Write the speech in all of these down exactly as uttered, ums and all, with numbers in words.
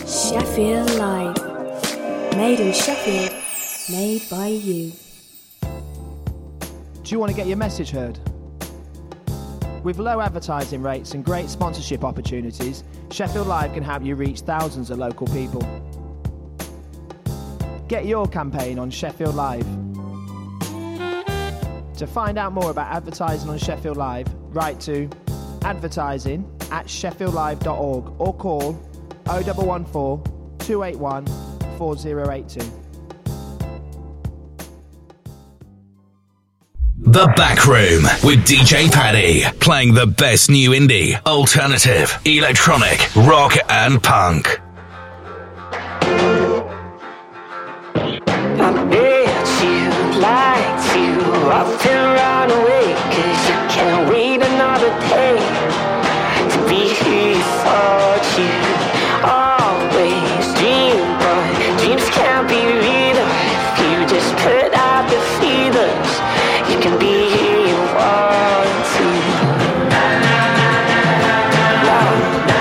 Sheffield Live. Made in Sheffield, made by you. Do you want to get your message heard? With low advertising rates and great sponsorship opportunities, Sheffield Live can help you reach thousands of local people. Get your campaign on Sheffield Live. To find out more about advertising on Sheffield Live, write to advertising at sheffield live dot org or call oh one one four, two eight one, four oh eight two. The Back Room with D J Paddy, playing the best new indie, alternative, electronic, rock and punk. I bet you like to up and run away, 'cause you can't wait another day to be here for you. Always dream, but dreams can't be real if you just put out the feelers. You can be here you want to. Love.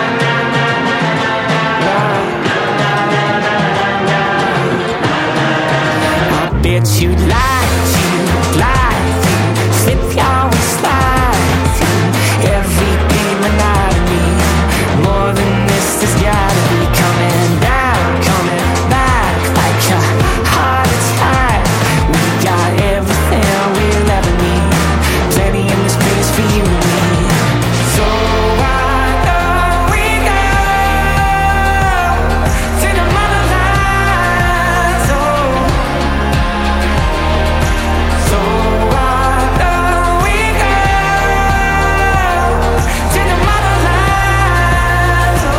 Love. I bet you like to, like to slip your slide to every monotony. More than this, there's gotta be coming down, coming back like a heart attack. We got everything we'll ever need, plenty in this place for you and me. So why don't we go to the motherland? So, so why don't we go to the motherland? So,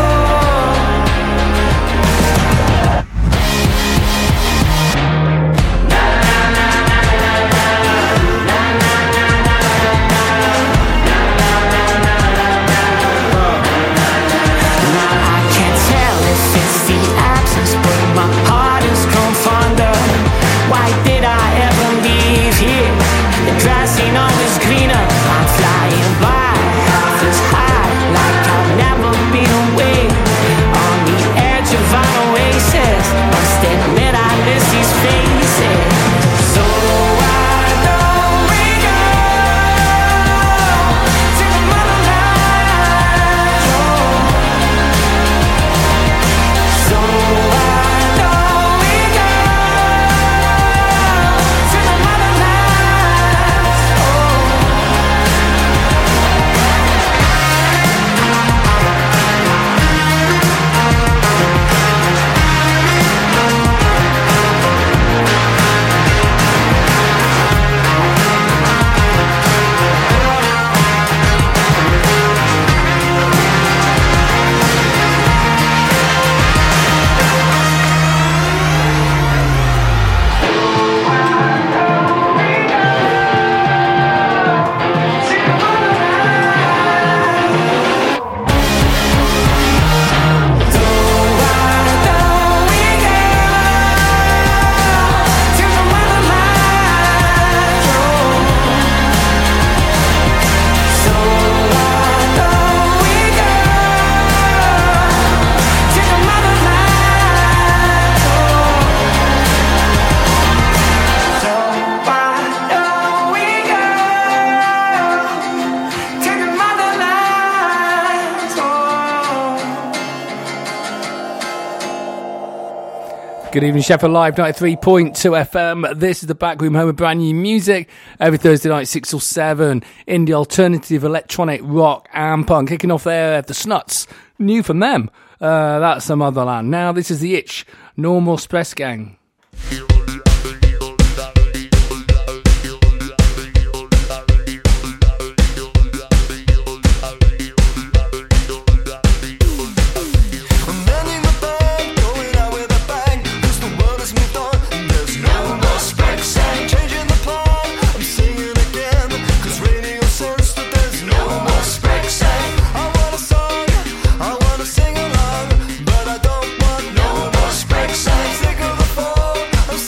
I can't tell if it's the absence, but my heart has grown fonder. Why did I ever leave here? The grass ain't always greener. I'm flying by, half as high, like I've never been away. On the edge of an oasis, must admit I miss these faces. So why don't we go to the motherland? So why don't we go to the motherland? Good evening, Sheffield Live, ninety-three point two F M. This is the Backroom, home of brand new music. Every Thursday night, six till seven. Indie, alternative, electronic, rock and punk. Kicking off there, the Snuts. New from them. Uh, that's some other land. Now, this is The Itch. Normal Express Gang. Sing along, but I don't want no more Sprexine. I'm sick of the fall.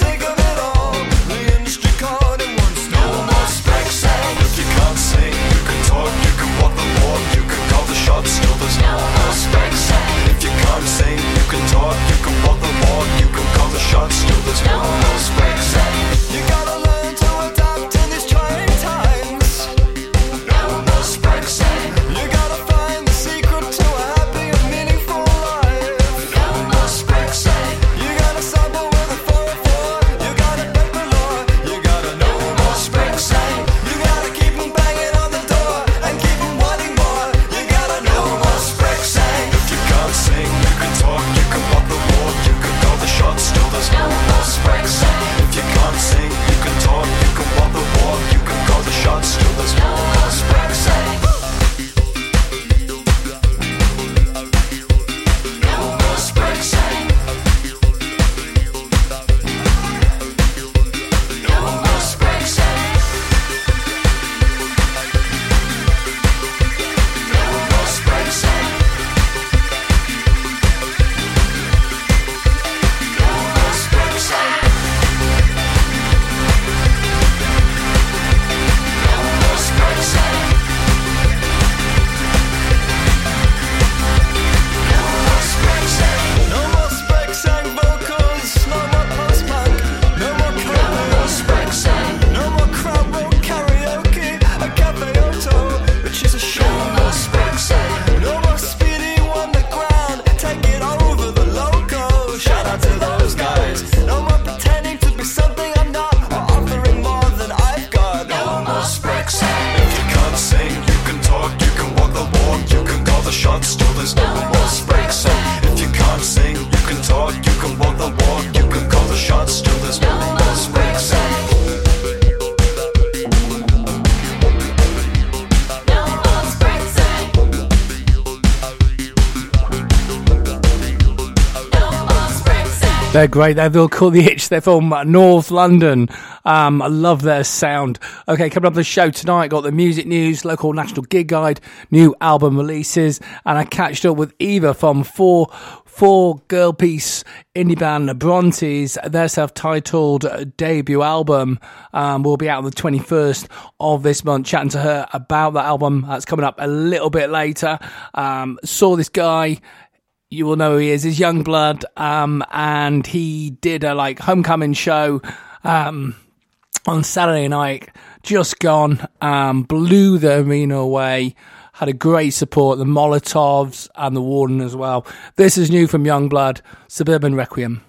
They're great. They're called The Itch. They're from North London. Um, I love their sound. Okay, coming up on the show tonight, got the music news, local national gig guide, new album releases, and I catched up with Eva from four four girl piece indie band Brontes. Their self-titled debut album um, will be out on the twenty-first of this month. Chatting to her about that album. That's coming up a little bit later. Um, saw this guy. You will know who he is. He's Youngblood, um, and he did a like homecoming show um, on Saturday night. Just gone, um, blew the arena away. Had a great support, the Molotovs and the Warden as well. This is new from Youngblood, Suburban Requiem.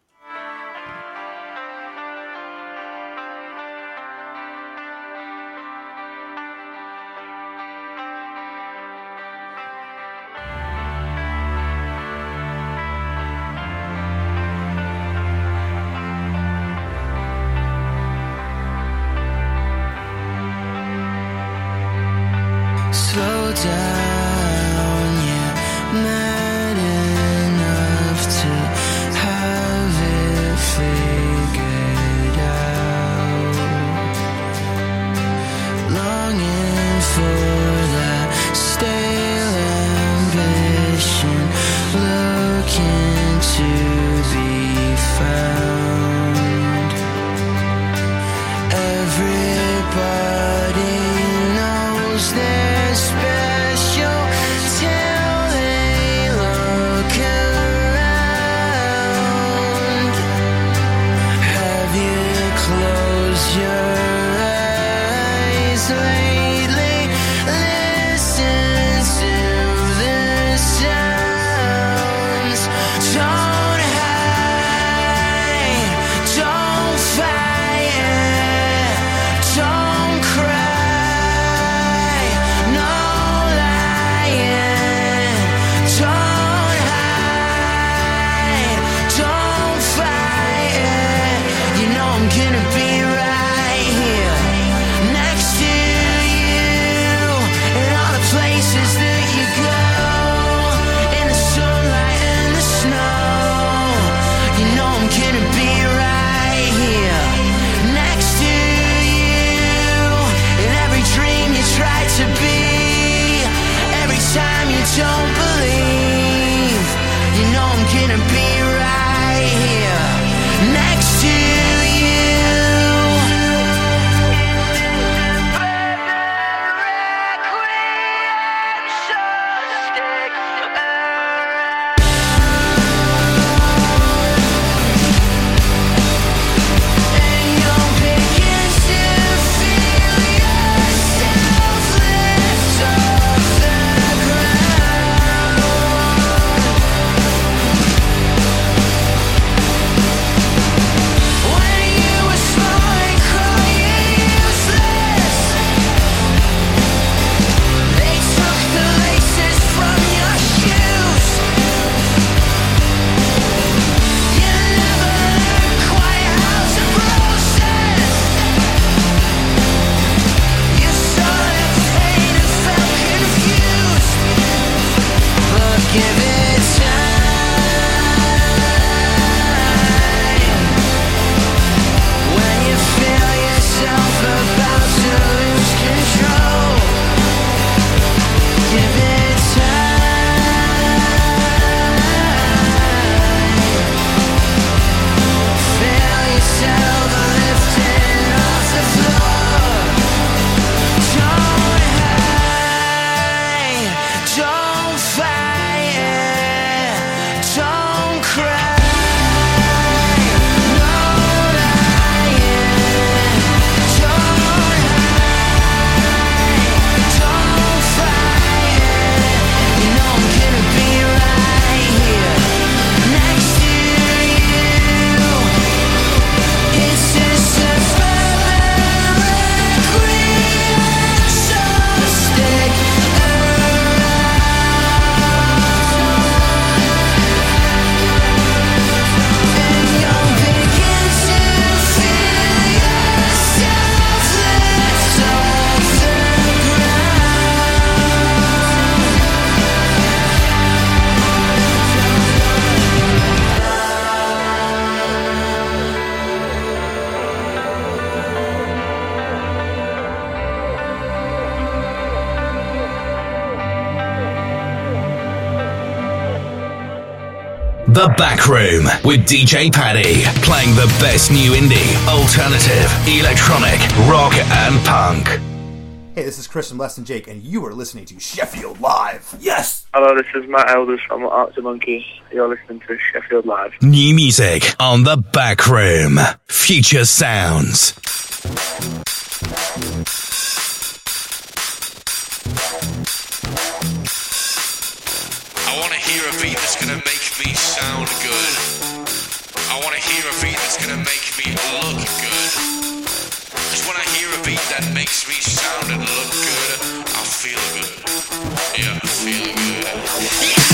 Slow down, yeah, mad enough to have it figured out. Longing for that stale ambition, looking to be found. Everybody knows they're special. The Back Room with D J Paddy, playing the best new indie, alternative, electronic, rock and punk. Hey, this is Chris from Less Than Jake, and you are listening to Sheffield Live. Yes! Hello, this is Matt Elders from Arctic Monkey. You're listening to Sheffield Live. New music on The Back Room. Future sounds. I want to hear a beat that's going to make me sound good. I want to hear a beat that's going to make me look good. Just when I hear a beat that makes me sound and look good, I feel good. Yeah, I feel good. Yeah!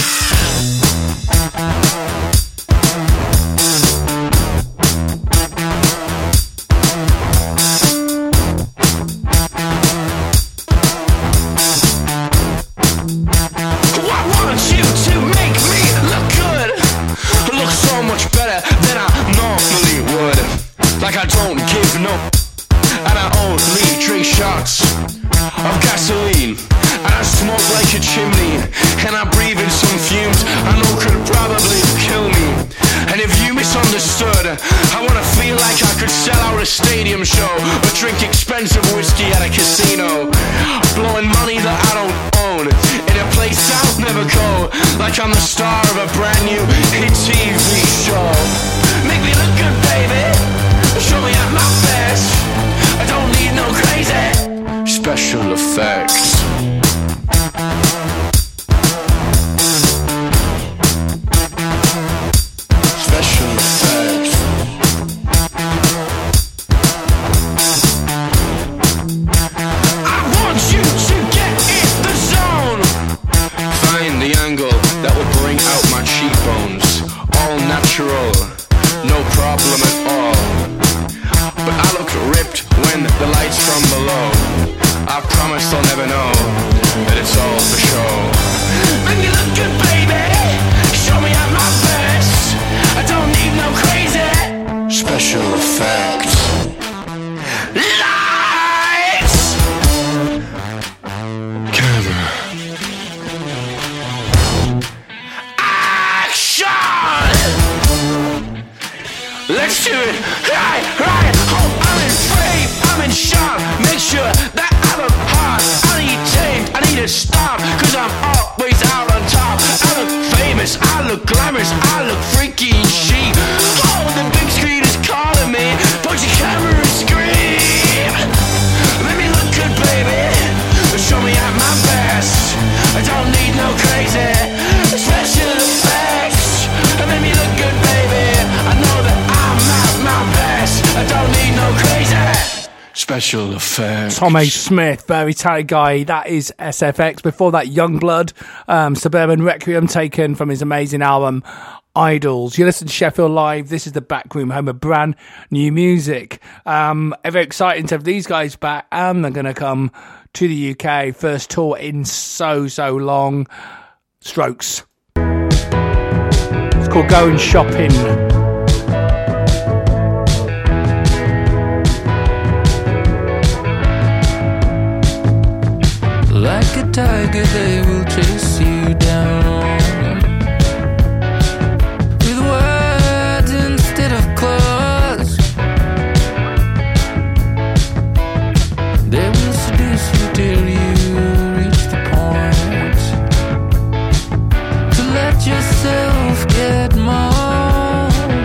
Like I don't give no, and I only drink shots of gasoline, and I smoke like a chimney, and I breathe in some fumes I know could probably kill me. And if you misunderstood, I wanna feel like I could sell out a stadium show or drink expensive whiskey at a casino, blowing money that I don't own in a place I'll never go, like I'm the star of a brand new hit T V show. Make me look good, baby. Show me at my best. I don't need no crazy special effects. Special effects. I want you to get in the zone. Find the angle that will bring out my cheekbones. All natural, no problem at all. But I look ripped when the lights from below. I promise they'll never know that it's all for show. Make me look good, baby. Show me at my best. I don't need no crazy special effects. Lights, camera, action. Let's do it. Right, right. Oh, I'm in frame. I'm in sharp. Make sure that I look hard. I need tape. I need to stop. Cause I'm always out on top. I look famous. I look glamorous. I look freaky and chic. Oh, the big screen is calling me. Put your camera and scream. Let me look good, baby. Show me at my best. I don't need no crazy special effects. Let me look good, baby. I know that I'm at my best. I don't need no crazy special effects. Tom A. Smith, very talented guy. That is S F X. Before that, Youngblood, um, Suburban Requiem, taken from his amazing album Idols. You listen to Sheffield Live. This is the Back Room, home of brand new music. Um, very exciting to have these guys back, and they're going to come to the U K. First tour in so, so long. Strokes. It's called Going Shopping. Like a tiger, they will chase you down with words instead of claws. They will seduce you till you reach the point to let yourself get mauled.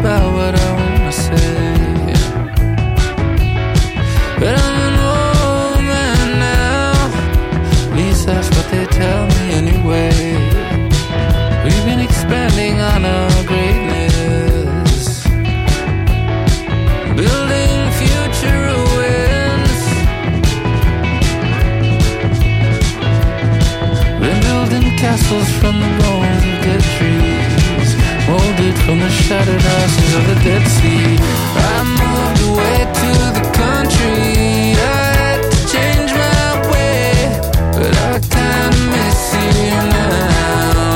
about what I wanna say. But I'm an old man now, at least that's what they tell me anyway. We've been expanding on our greatness, building future ruins. We're building castles from the bones of dead trees, molded from the shattered ashes of the Dead Sea. I moved away to the country, I had to change my way, but I kinda miss you now.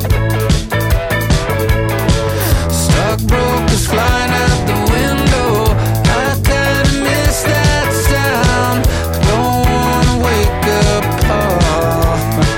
Stockbrokers flying out the window, I kinda miss that sound. Don't wanna wake up, Paul.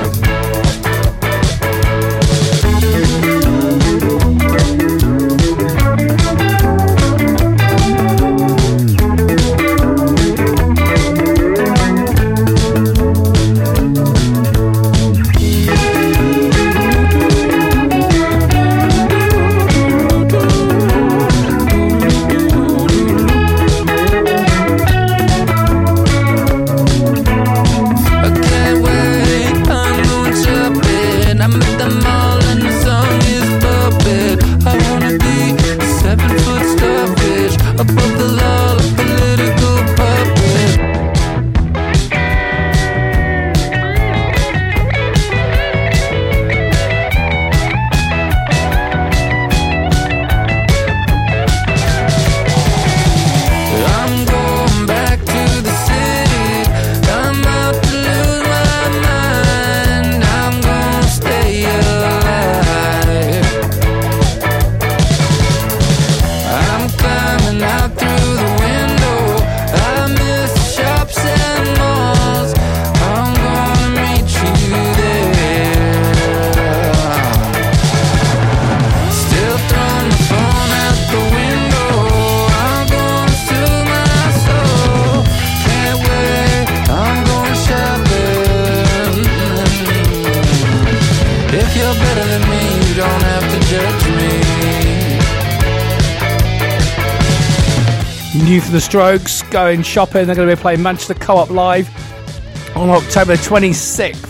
New from the Strokes, going shopping. They're going to be playing Manchester Co-op Live on October twenty-sixth.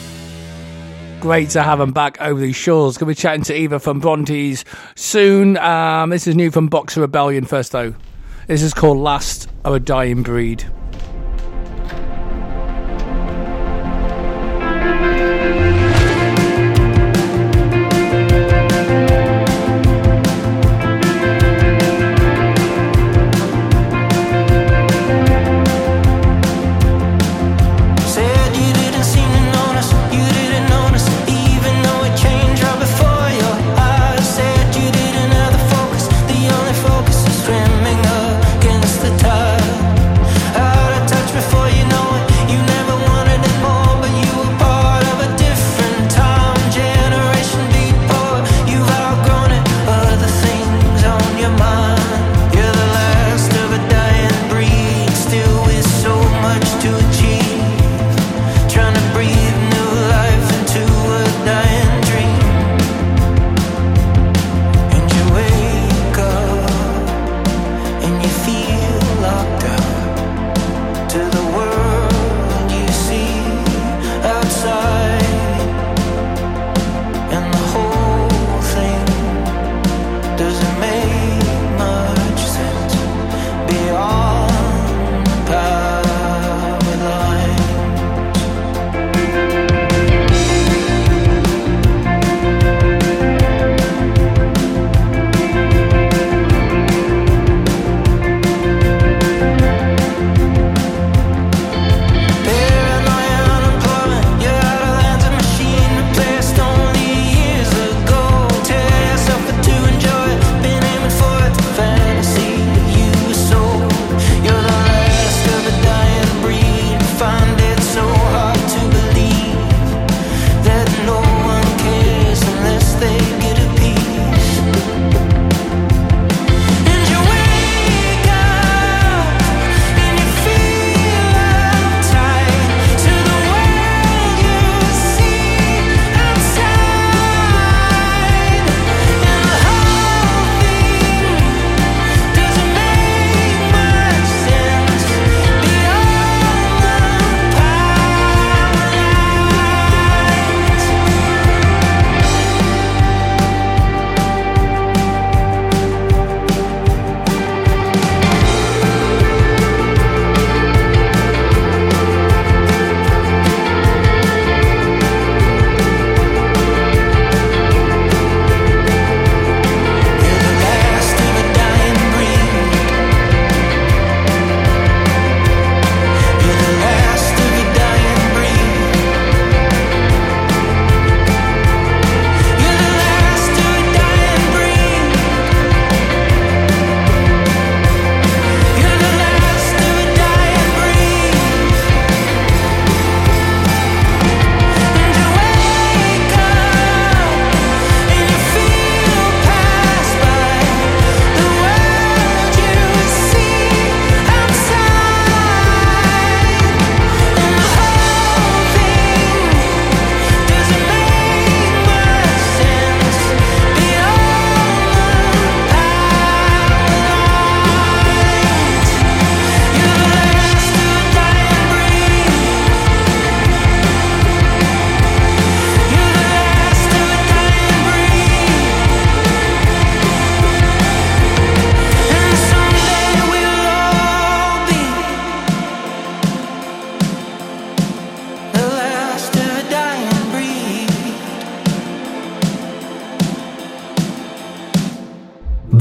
Great to have them back over these shores. Going to be chatting to Eva from Brontes soon. Um, this is new from Boxer Rebellion first, though. This is called Last of a Dying Breed. Focus is swimming against the tide. I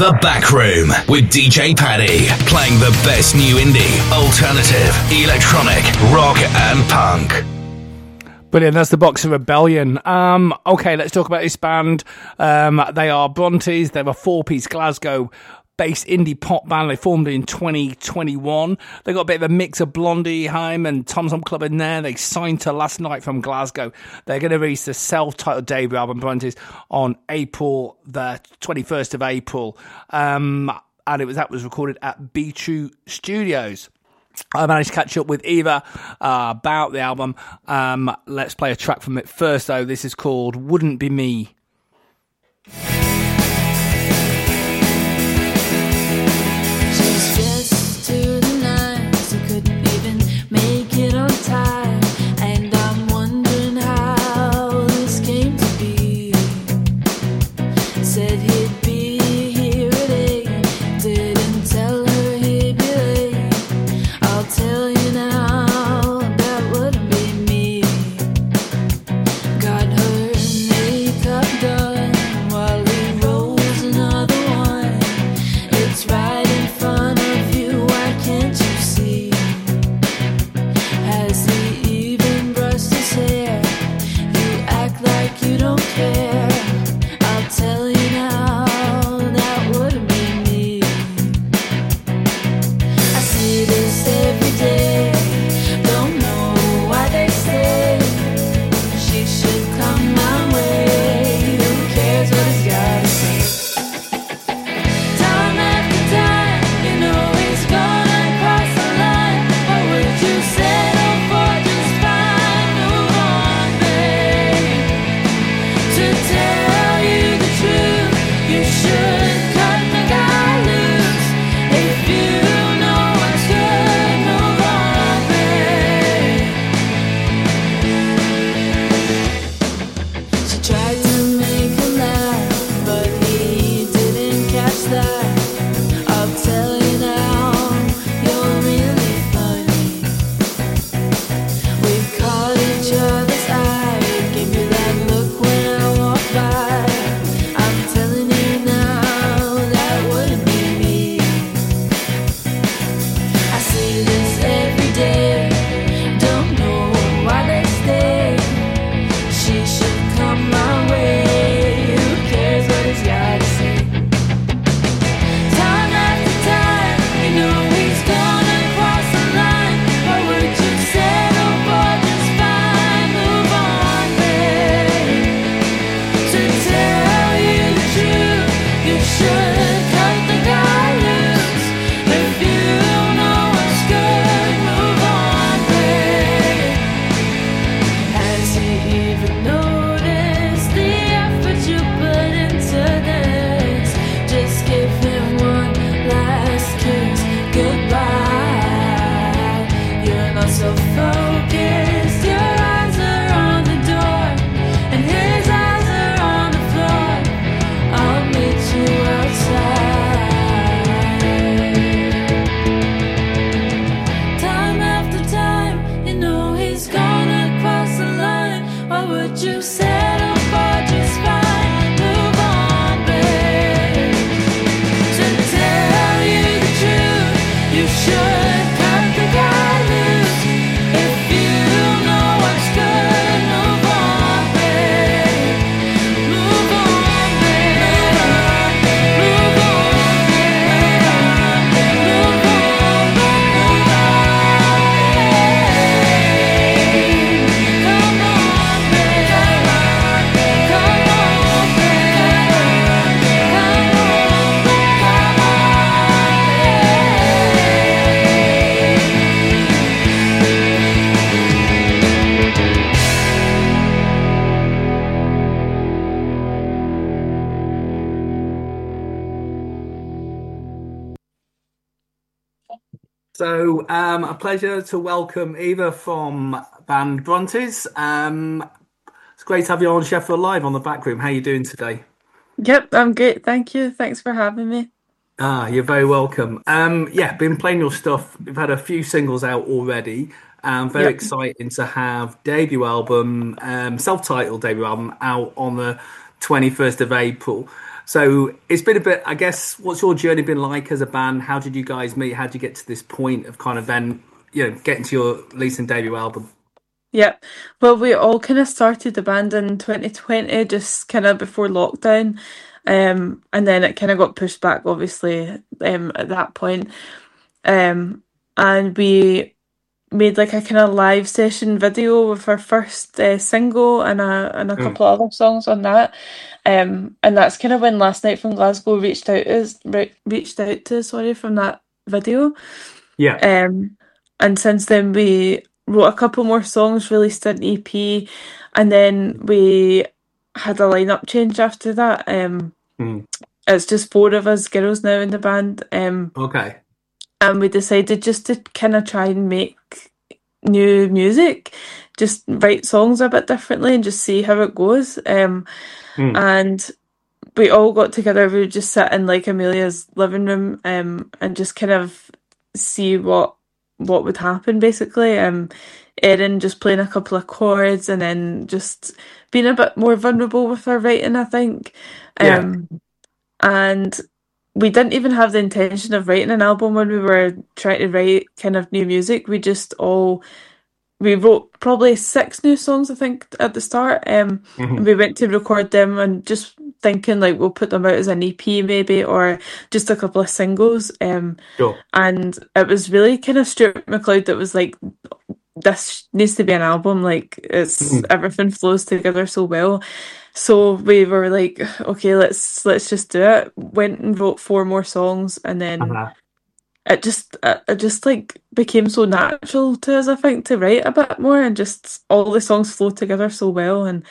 The Back Room with D J Paddy, playing the best new indie, alternative, electronic, rock and punk. Brilliant, that's the Boxer Rebellion. Um, okay, let's talk about this band. Um, they are Brontes, they're a four-piece Glasgow-based indie pop band. They formed in twenty twenty-one. They got a bit of a mix of Blondie, Haim and Tom Tom Club in there. They signed to Last Night from Glasgow. They're going to release the self-titled debut album, Brontes, on April, the twenty-first of April. Um, and it was that was recorded at Be True Studios. I managed to catch up with Eva uh, about the album. Um, let's play a track from it first, though. This is called Wouldn't Be Me. She's dressed to the nines, you couldn't even make it on time. And I'm wondering how this came to be. Said he'd be here at eight, didn't tell her he'd be late. I'll tell you now, that wouldn't be me. Got her makeup done while he rolls another one. It's right in front of you, why can't you see? Has he even brushed his hair? You act like you don't care. I'll tell you now, that wouldn't be me. I see this every day, don't know why they say she should come my way. Who cares what he's gotta say? Time after time, you know he's gonna cross the line. What would you settle for? Just fine, move on, babe. To tell you the truth, you should cut the guy loose. If you know what's good, move on, babe. She tried to make him laugh, but he didn't catch that. I'll tell you now, you're really funny. We've caught each other's eye. Give me that look when I walk by. I'm telling you now, that wouldn't be me. I see this every day, don't know why they stay. She should come my way. Who cares what he's gotta say? Time after time, you know he's gonna cross the line. What would you settle for? Just fine, move on, babe. To tell you the truth, you should cut the guy loose. If you know what's good, move on, babe. Has he even noticed the effort you put into this? Just give him one last kiss goodbye. You're not so focused, your eyes are on the door, and his eyes are on the floor. I'll meet you outside. Time after time, you know he's gonna cross the line. Why would you settle for just fine? Move on, babe. To tell you the truth, you should cut the guy loose. If you know what's good, move on, babe. Move on, babe. Move on, babe. Move on, babe. Come on, babe. Come on, babe. Come on, So, um, a pleasure to welcome Eva from band Brontes. Um, it's great to have you on Sheffield Live on the Back Room. How are you doing today? Yep, I'm great. Thank you. Thanks for having me. Ah, you're very welcome. Um, yeah, been playing your stuff. We've had a few singles out already. Um, very Yep. exciting to have debut album, um, self-titled debut album out on the twenty-first of April. So it's been a bit, I guess, what's your journey been like as a band? How did you guys meet? How did you get to this point of kind of then, you know, getting to your releasing debut album? Yeah. Well, we all kind of started the band in twenty twenty, just kind of before lockdown. Um, and then it kind of got pushed back, obviously, um, at that point. Um, and we made like a kind of live session video with our first uh, single and a and a Mm. couple of other songs on that. Um, and that's kind of when Last Night from Glasgow reached out to us, re- reached out to us, sorry, from that video. Yeah. Um, and since then we wrote a couple more songs, released an E P, and then we had a lineup change after that. Um, Mm. it's just four of us girls now in the band. Um, Okay. and we decided just to kind of try and make new music, just write songs a bit differently and just see how it goes. Um, Mm. and we all got together. We would just sit in like Amelia's living room, um, and just kind of see what what would happen. Basically, um, Erin just playing a couple of chords and then just being a bit more vulnerable with her writing, I think. Yeah. Um, and we didn't even have the intention of writing an album when we were trying to write kind of new music. We just all we wrote probably six new songs, I think, at the start. Um, Mhm. and we went to record them and just thinking like we'll put them out as an E P maybe or just a couple of singles. Um, Sure. and it was really kind of Stuart McLeod that was like, this needs to be an album. Like it's Mhm. everything flows together so well. So we were like, okay, let's let's just do it. Went and wrote four more songs, and then Uh-huh. it just it, it just like became so natural to us, I think, to write a bit more, and just all the songs flow together so well. And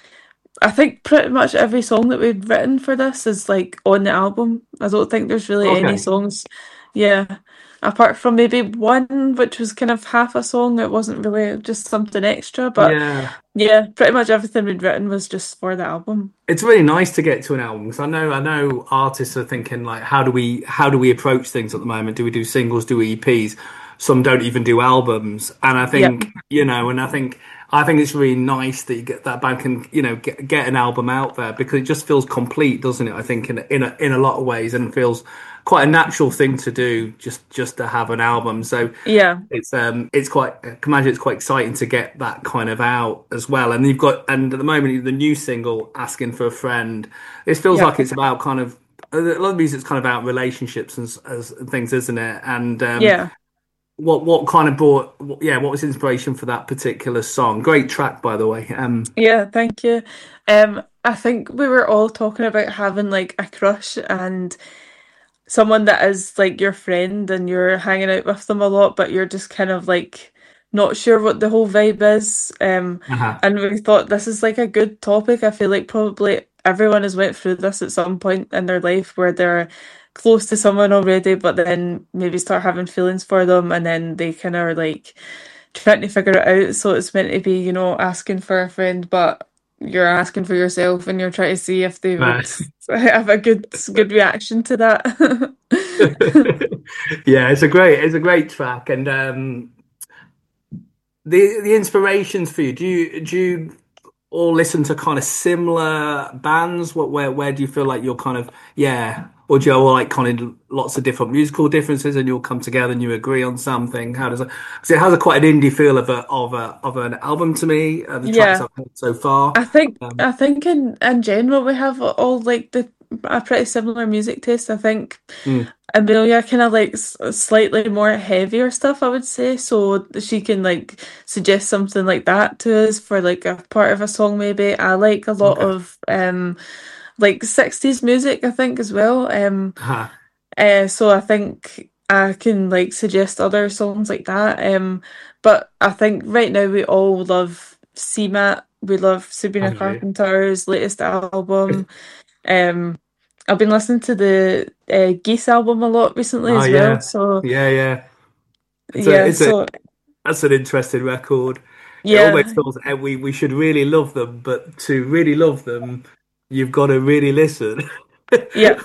I think pretty much every song that we've written for this is like on the album. I don't think there's really any Okay. songs, yeah, apart from maybe one which was kind of half a song. It wasn't really just something extra, but Yeah. yeah, pretty much everything we'd written was just for the album. It's really nice to get to an album because I know I know artists are thinking like, how do we how do we approach things at the moment? Do we do singles? Do we E Ps? Some don't even do albums, and I think you know, and I think I think it's really nice that you get that band can you know get get an album out there because it just feels complete, doesn't it? I think in a, in a, in a lot of ways, and feels quite a natural thing to do just just to have an album. So Yeah. it's um it's quite I can imagine it's quite exciting to get that kind of out as well. And you've got and at the moment the new single Asking for a Friend, it feels Yeah. like it's about kind of a lot of music's kind of about relationships and, as, and things, isn't it? And um, Yeah. what what kind of brought yeah what was inspiration for that particular song? Great track, by the way. Um, Yeah, thank you. Um, I think we were all talking about having like a crush and someone that is like your friend and you're hanging out with them a lot, but you're just kind of like not sure what the whole vibe is. Um, Uh-huh. and we thought this is like a good topic. I feel like probably everyone has went through this at some point in their life where they're close to someone already, but then maybe start having feelings for them, and then they kind of are like trying to figure it out. So it's meant to be, you know, asking for a friend, but you're asking for yourself, and you're trying to see if they would Right. have a good good reaction to that. yeah, it's a great it's a great track, and um, the the inspirations for you. Do you do you all listen to kind of similar bands? What where where do you feel like you're kind of yeah, or do you all like kind of lots of different musical differences, and you'll come together and you agree on something? How does it? Because it has a quite an indie feel of a of a of an album to me. Uh, the tracks Yeah. I've heard so far. I think Um, I think in in general we have all like the a pretty similar music taste. I think Mm. Amelia kind of likes slightly more heavier stuff, I would say, so she can like suggest something like that to us for like a part of a song maybe. I like a lot Okay. of um like sixties music, I think, as well. Um uh-huh. uh, so I think I can like suggest other songs like that. Um but I think right now we all love C MAT. We love Sabrina Okay. Carpenter's latest album. Um I've been listening to the uh, Geese album a lot recently Oh as yeah, well. So yeah, yeah. It's a yeah, it's a so that's an interesting record. It yeah, almost feels that we we should really love them, but to really love them, you've got to really listen. Yeah.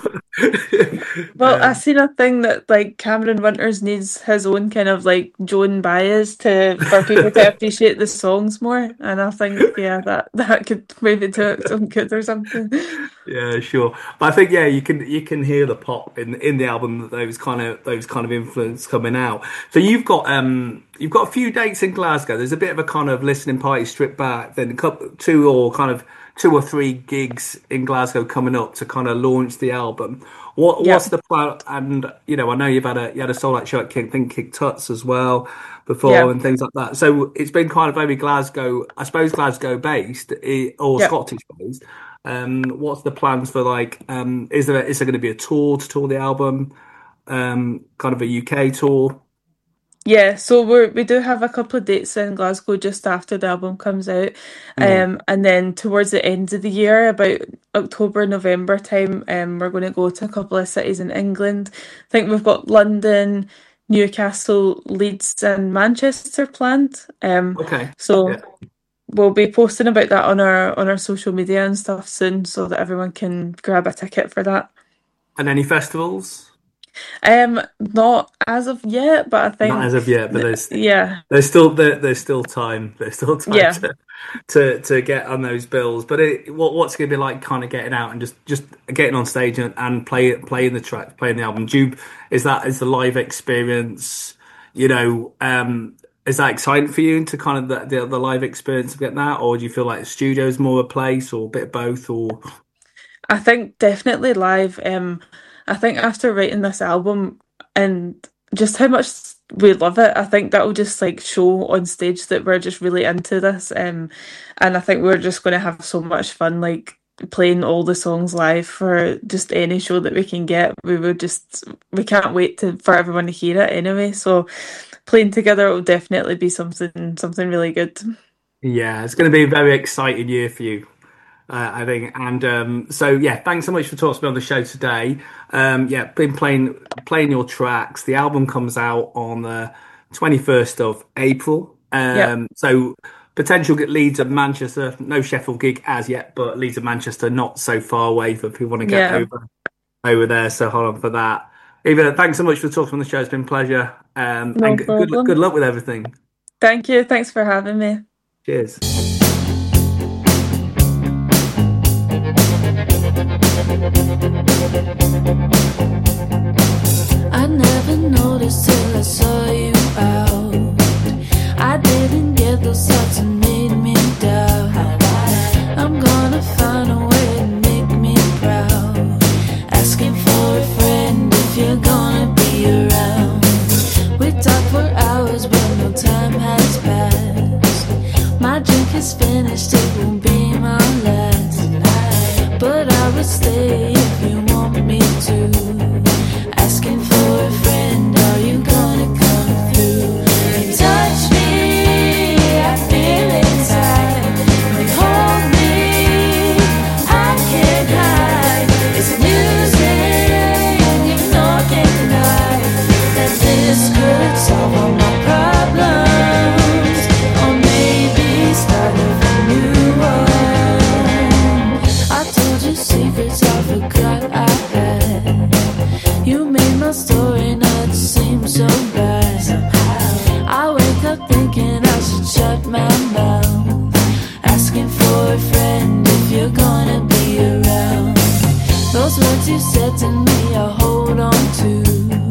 Well, I seen a thing that like Cameron Winters needs his own kind of like Joan Baez to for people to appreciate the songs more, and I think yeah that that could maybe do it some good or something. Yeah, sure. But I think yeah, you can you can hear the pop in in the album, those kind of those kind of influence coming out. So you've got um you've got a few dates in Glasgow. There's a bit of a kind of listening party stripped back, then a couple two or kind of two or three gigs in Glasgow coming up to kind of launch the album. What Yeah. what's the plan? And you know, I know you've had a you had a sold out show at King, I think Kick Tuts as well before Yeah. and things like that. So it's been kind of very Glasgow, I suppose Glasgow based eh, or Yeah. Scottish based. Um, what's the plans for like? Um, is there is there going to be a tour to tour the album? Um, kind of a U K tour. Yeah, so we we do have a couple of dates in Glasgow just after the album comes out, Mm. um, and then towards the end of the year, about October, November time, um, we're going to go to a couple of cities in England. I think we've got London, Newcastle, Leeds, and Manchester planned. Um, Okay. so Yeah. we'll be posting about that on our on our social media and stuff soon, so that everyone can grab a ticket for that. And any festivals? Um, not as of yet, but I think Not as of yet, but there's yeah, there's still there, there's still time. There's still time Yeah. to, to to get on those bills. But it, what what's going to be like, kind of getting out and just just getting on stage and, and play playing the track, playing the album. Do you, is that is the live experience? You know, um, is that exciting for you to kind of the, the the live experience of getting that, or do you feel like the studio's more a place, or a bit of both, or I think definitely live. Um, I think after writing this album and just how much we love it, I think that will just like show on stage that we're just really into this. Um, and I think we're just going to have so much fun, like playing all the songs live for just any show that we can get. We would just we can't wait to for everyone to hear it anyway. So playing together will definitely be something something really good. yeah, it's going to be a very exciting year for you. Uh, I think, and um, so yeah, thanks so much for talking to me on the show today. Um, yeah, been playing playing your tracks. The album comes out on the twenty-first of April. Um, Yeah. So potential get Leeds and Manchester. No Sheffield gig as yet, but Leeds and Manchester not so far away for people who want to get Yeah. over over there. So hold on for that. Eva, thanks so much for talking on the show. It's been a pleasure. Um, No and g- good problem. good luck with everything. Thank you. Thanks for having me. Cheers. I never noticed till I saw you out. I didn't get those thoughts that made me doubt. I'm gonna find a way to make me proud. Asking for a friend if you're gonna be around. We talk for hours but no time has passed. My drink is finished, it won't be my last. But I would stay if you want me to. Asking for a friend, are you gonna come through? You touch me, I feel inside. You hold me, I can't hide. It's music, you know I can't deny that this could solve all my problems, or maybe start a new one. I told you secrets I forgot I had. You made my story not seem so bad. I wake up thinking I should shut my mouth. Asking for a friend if you're gonna be around. Those words you said to me I hold on to.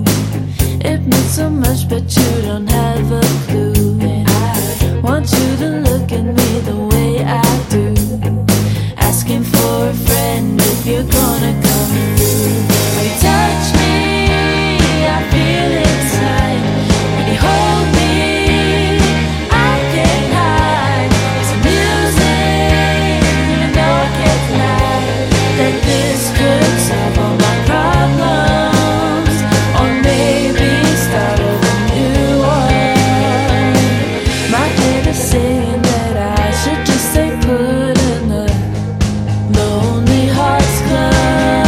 It meant so much but you don't have a clue. I want you to look at me the way I do. Asking for a friend if you're gonna come through. When you touch me, I feel inside. When you hold me, I can't hide. It's music, you know I can't deny that this could solve all my problems, or maybe start a new one. My head is saying that I should just stay put in the Lonely Hearts Club.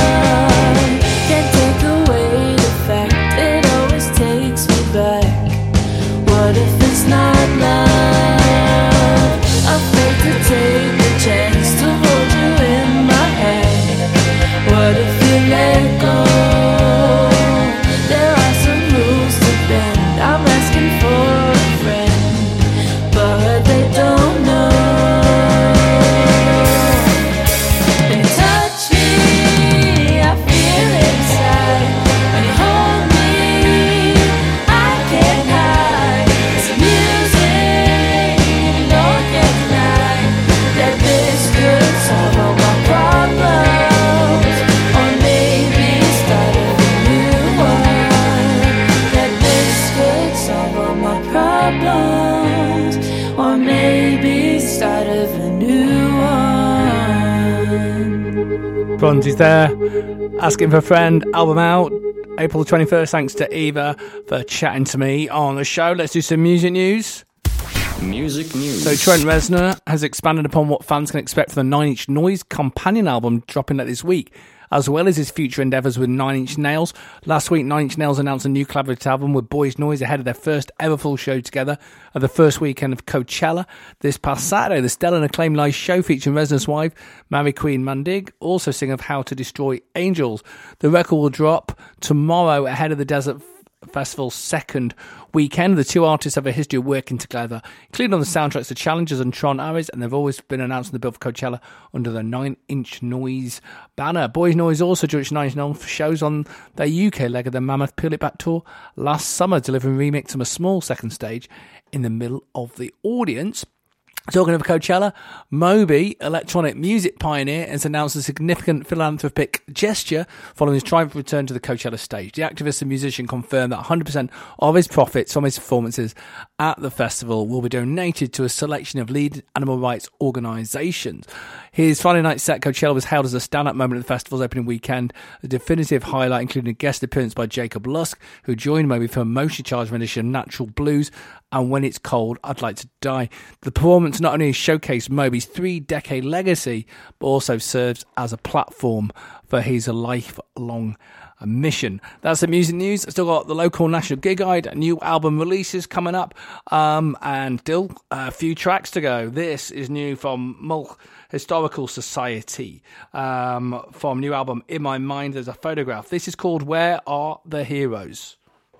Bronzy's there. Asking for a friend. Album out April twenty-first. Thanks to Eva for chatting to me on the show. Let's do some music news. Music news. So Trent Reznor has expanded upon what fans can expect from the Nine Inch Noise companion album dropping out this week, as well as his future endeavours with Nine Inch Nails. Last week, Nine Inch Nails announced a new collaborative album with Boys Noise ahead of their first ever full show together at the first weekend of Coachella. This past Saturday, the stellar and acclaimed live show featuring Reznor's wife, Mary Queen Mundig, also sing of How to Destroy Angels. The record will drop tomorrow ahead of the Desert Festival's second weekend. The two artists have a history of working together, including on the soundtracks to Challengers and Tron Ares, and they've always been announced in the bill for Coachella under the Nine Inch Noise banner. Boys Noise also joined Nine Inch Nails for shows on their U K leg of the Mammoth Peel It Back tour last summer, delivering remix from a small second stage in the middle of the audience. Talking of Coachella, Moby, electronic music pioneer, has announced a significant philanthropic gesture following his triumphant return to the Coachella stage. The activist and musician confirmed that one hundred percent of his profits from his performances at the festival will be donated to a selection of lead animal rights organisations. His Friday night set, Coachella, was held as a stand-up moment at the festival's opening weekend. A definitive highlight including a guest appearance by Jacob Lusk, who joined Moby for a emotionally charged rendition of Natural Blues and When It's Cold, I'd Like to Die. The performance not only showcased Moby's three-decade legacy, but also serves as a platform for his lifelong mission. That's the music news. Still got the local national gig guide, new album releases coming up, um, and still a few tracks to go. This is new from Mulch Historical Society, um, from new album In My Mind There's a Photograph. This is called Where Are the Heroes?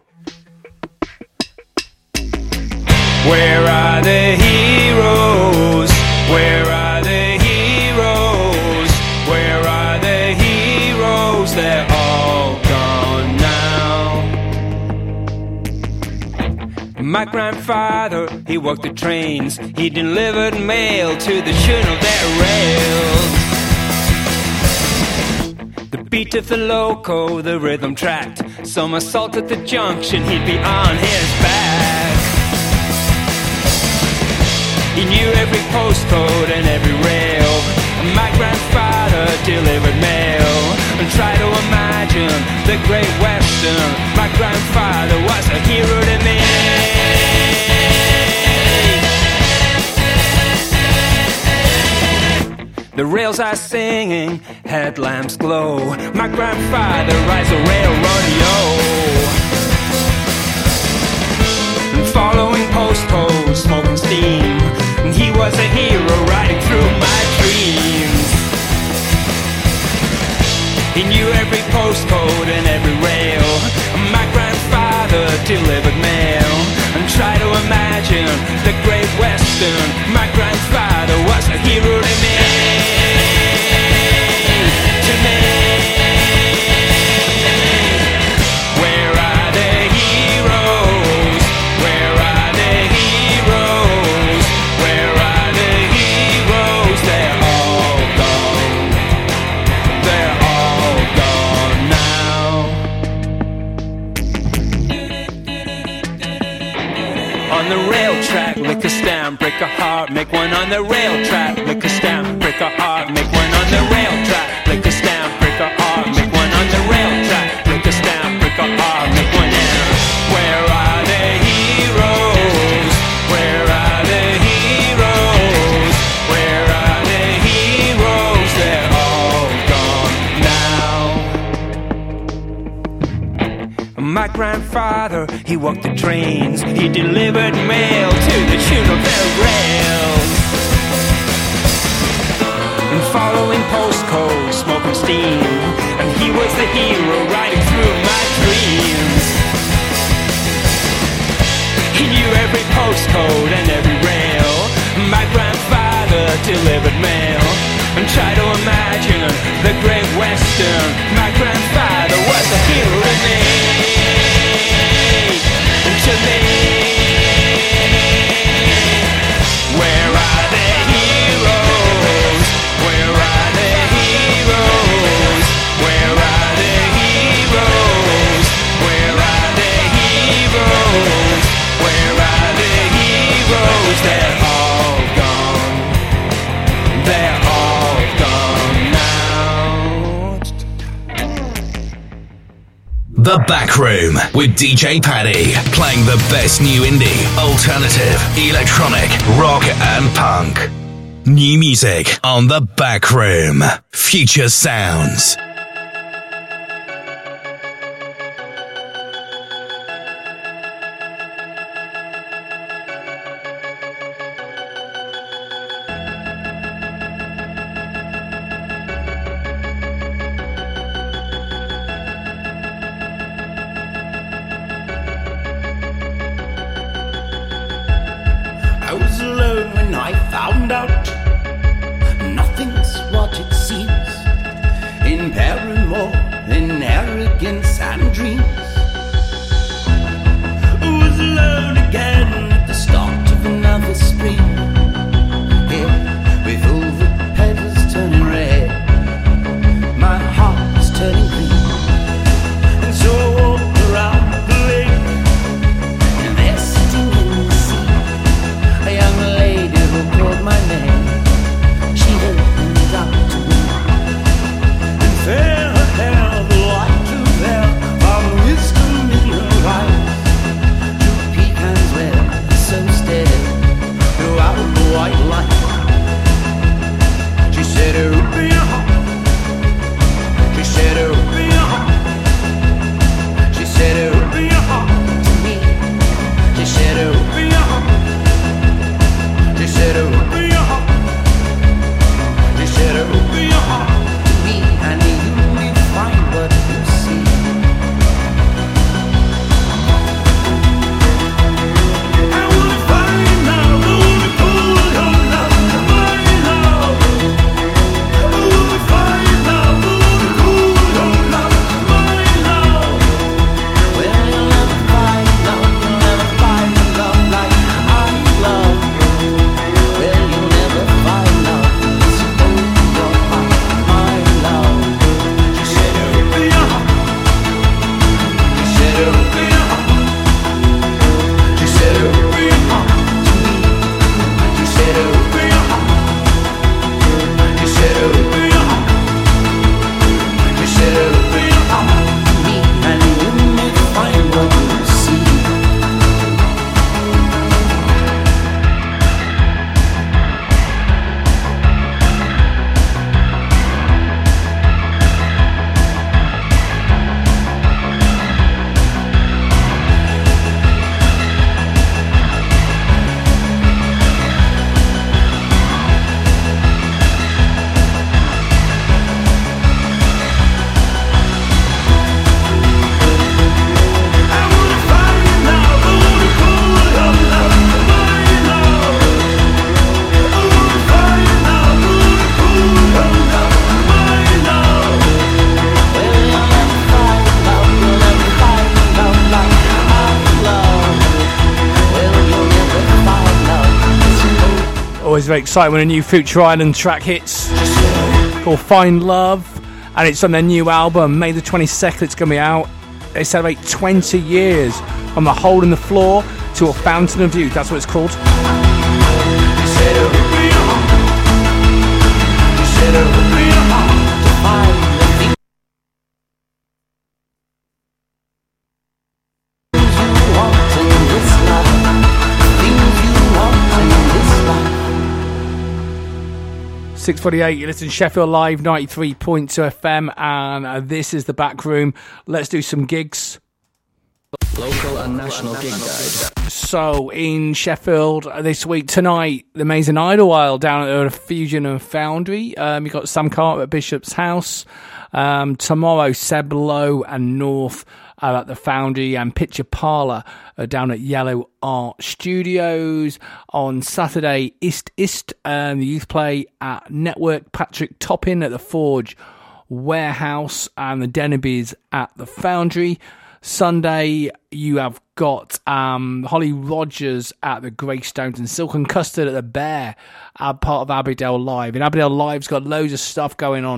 Where are the heroes? Where are the heroes? Where are the heroes? They're all gone now. My grandfather, he worked the trains. He delivered mail to the tune of their rails. The beat of the loco, the rhythm tracked. Some assault at the junction, he'd be on his back. He knew every postcode and every rail. My grandfather delivered mail. And try to imagine the Great Western. My grandfather was a hero to me. The rails are singing, headlamps glow. My grandfather rides a railroad, yo. And following postcodes, smoking steam. He was a hero riding through my dreams. He knew every postcode and every rail. My grandfather delivered mail. And try to imagine the Great Western. My grandfather was a hero to me. To me. Where are the heroes? Where are the heroes? Where are the heroes? They're all gone. They're all gone now. On the rail track, lick a stamp, break a heart, make one on the rail track, lick a stamp, break a heart, make one on the rail track, lick a stamp, break a heart, make one on the rail track, lick a stamp, break a heart, make one in. Where are the heroes? Where are the heroes? Where are the heroes? They're all gone now. My grandfather, he walked the trains. He delivered mail to the tune of their rails. And following postcodes, smoking steam. And he was the hero riding through my dreams. He knew every postcode and every rail. My grandfather delivered mail. And try to imagine the Great Western. My grandfather was a hero to me. To me. Where are the heroes? Where are the heroes? Where are the The Back Room with D J Paddy, playing the best new indie, alternative, electronic, rock and punk. New music on The Back Room. Future sounds. I was alone when I found out nothing's what it seems. In Paramore, in arrogance and dreams. I was alone again at the start of another spring. Here, with all the petals turning red, my heart was turning green. And so I walked around the lake, and there sitting in the sea, a young lady who called my name. She opened up to me, and fair her hair, the light of there, found wisdom in her eyes. Two pecans were so steady throughout the white light. She said, open your heart. She said, open your heart. She said, open your heart to me. She said, open your heart. She said, open your heart. She said, open your heart to me, and you will find what you see. I wanna find out, I wanna pull your love, my love. I wanna find out, I wanna pull your love, my love. Well, you'll never find love, you'll never find love like I love. Well, you'll never find love. It's open your heart, my love. She said, open your heart. She said, open your heart. She said, open your heart to me. She said, open your heart. She said, open your heart. She said, open your heart to me, and you may find what you see. Always very exciting when a new Future Island track hits, called Find Love, and it's on their new album, May the twenty-second. It's going to be out. They celebrate twenty years from a hole in the floor to a fountain of youth. That's what it's called. six forty-eight, you listen to Sheffield Live ninety-three point two F M, and uh, this is the Back Room. Let's do some gigs. Local and national gig guide. So, in Sheffield uh, this week, tonight, the Amazing Idlewild down at the Fusion and Foundry. Um, you've got Sam Carter at Bishop's House. Um, tomorrow, Seb Lowe and North are at the Foundry, and Picture Parlour are down at Yellow Art Studios. On Saturday, East East, um, the youth play at Network. Patrick Toppin at the Forge Warehouse, and the Dennerbys at the Foundry. Sunday, you have got um, Holly Rogers at the Greystones, and Silk and Custard at the Bear, uh, part of Abbeydale Live. And Abbeydale Live's got loads of stuff going on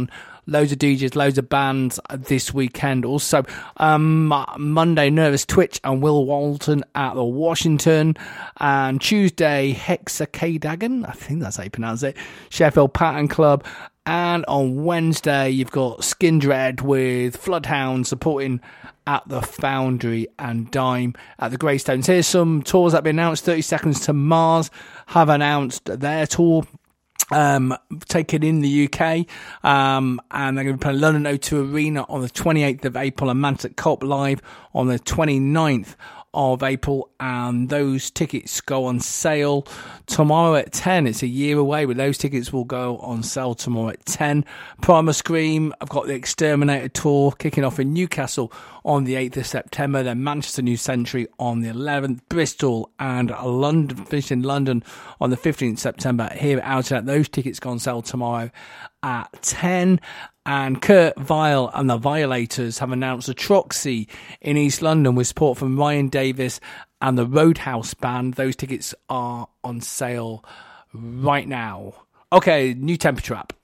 Loads of D Js, loads of bands this weekend. Also, um, Monday, Nervous Twitch and Will Walton at the Washington. And Tuesday, Hexacadagon, I think that's how you pronounce it, Sheffield Pattern Club. And on Wednesday, you've got Skindred with Floodhound supporting at the Foundry and Dime at the Greystones. Here's some tours that have been announced. thirty Seconds to Mars have announced their tour. Um, taken in the U K, um, and they're going to play London O two Arena on the twenty-eighth of April and Mantic Cop Live on the twenty-ninth of April, and those tickets go on sale tomorrow at ten. It's a year away, but those tickets will go on sale tomorrow at ten. Primal Scream, I've got the Exterminator tour kicking off in Newcastle on the eighth of September, then Manchester New Century on the eleventh, Bristol and London, finished in London on the fifteenth of September. Here at Outlet, those tickets go on sale tomorrow at ten. And Kurt Vile and the Violators have announced a Troxy in East London with support from Ryan Davis and the Roadhouse Band. Those tickets are on sale right now. Okay, new temperature app.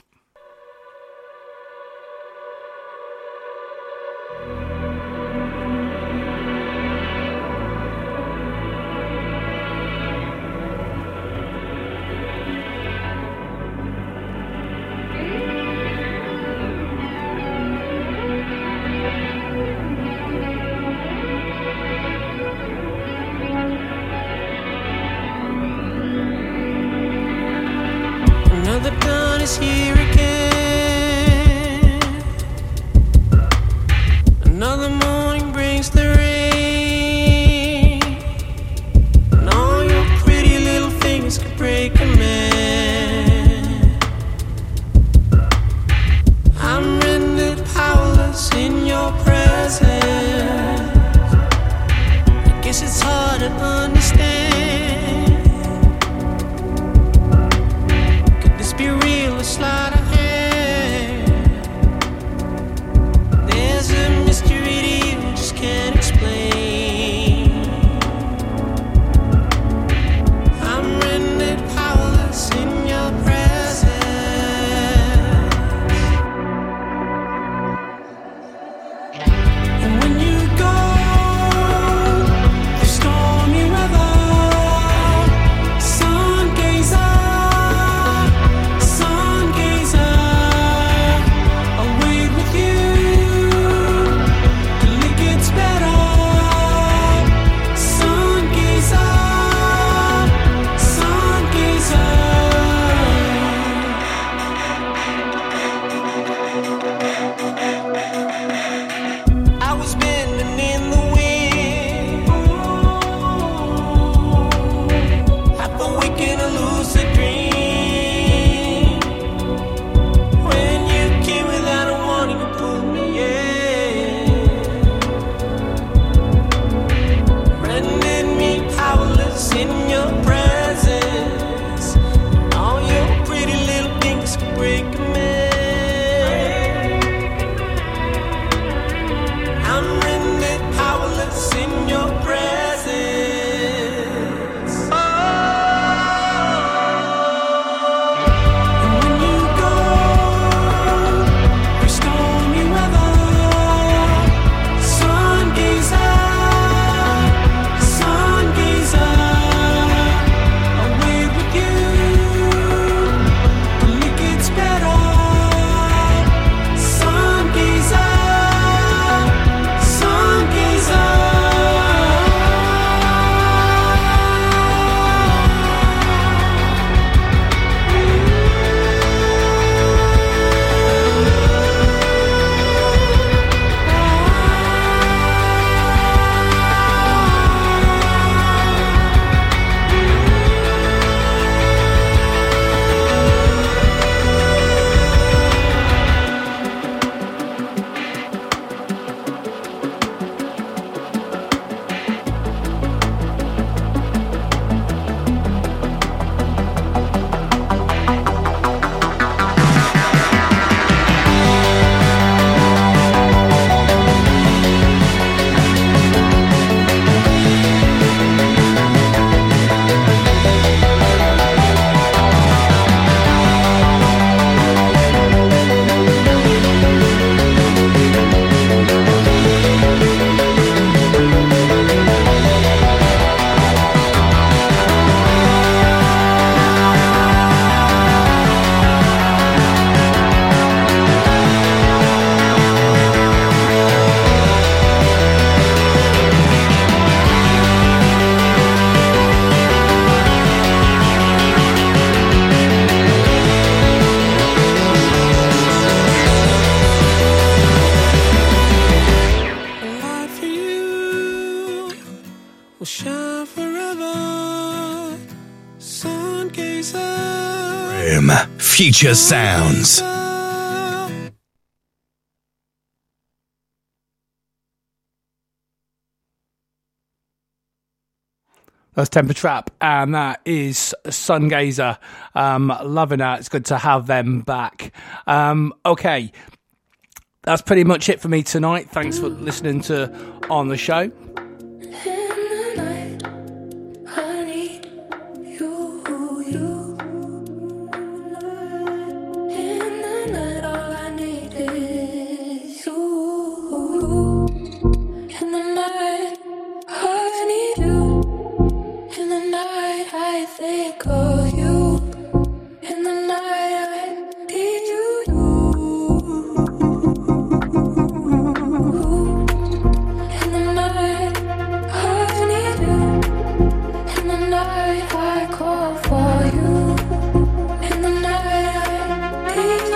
Another dawn is here again. Room. Future sounds. That's Temper Trap, and that is Sungazer. Um, loving that. It's good to have them back. Um, okay, that's pretty much it for me tonight. Thanks for listening to On The Show. Think of you in the night. I need you. In the night, I need you. In the night, I call for you. In the night, I need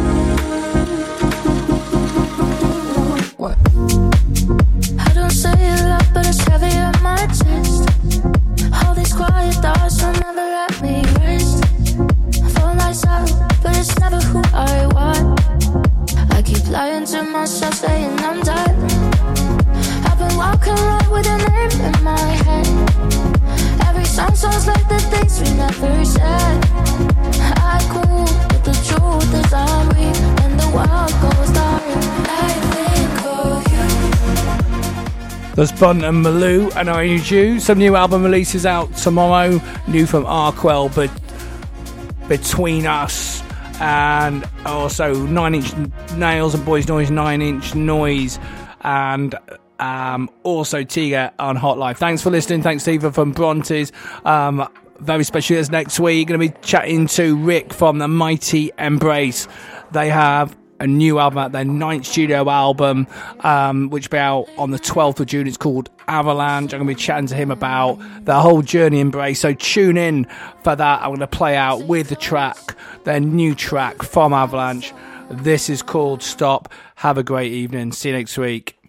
you. What? I don't say it loud, but it's heavy on my chest. All these quiet thoughts will never let me rest. I fall myself, but it's never who I want. I keep lying to myself, saying I'm done. I've been walking around with your name in my head. Every song sounds like the things we never said. I cool, but the truth is I'm weak, and the world goes dark. I think of you. There's Bun and Malou and I Need You. Some new album releases out tomorrow. New from Arkwell, but Between Us, and also Nine Inch Nails and Boys Noise, Nine Inch Noise, and um, also Tiga on Hot Life. Thanks for listening. Thanks, Stephen from Brontes. Um, very special guest next week. Going to be chatting to Rick from the Mighty Embrace. They have a new album out, their ninth studio album, um, which will be out on the twelfth of June. It's called Avalanche. I'm going to be chatting to him about the whole journey Embrace, so tune in for that. I'm going to play out with the track, their new track from Avalanche. This is called Stop. Have a great evening. See you next week.